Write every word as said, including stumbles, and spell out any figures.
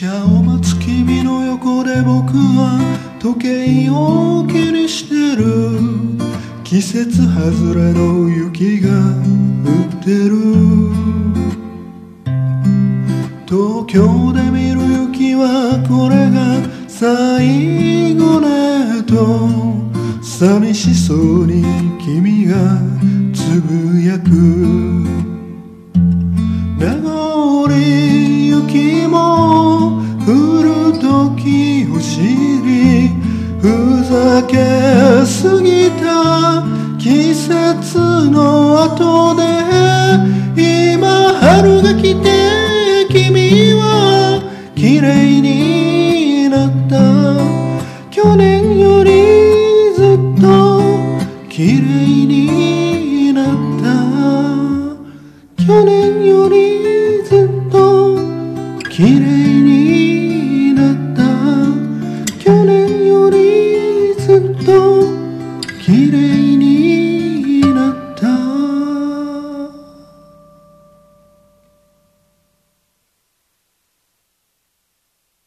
車を待つ君の横で僕は時計を気にしてる。季節外れの雪が降ってる。東京で見る雪はこれが最後ねと寂しそうに君がつぶやく。名残雪も降る時を知り、ふざけすぎた季節の後で今春が来て君は綺麗になった。去年よりずっと綺麗になった。去年よりずっと綺麗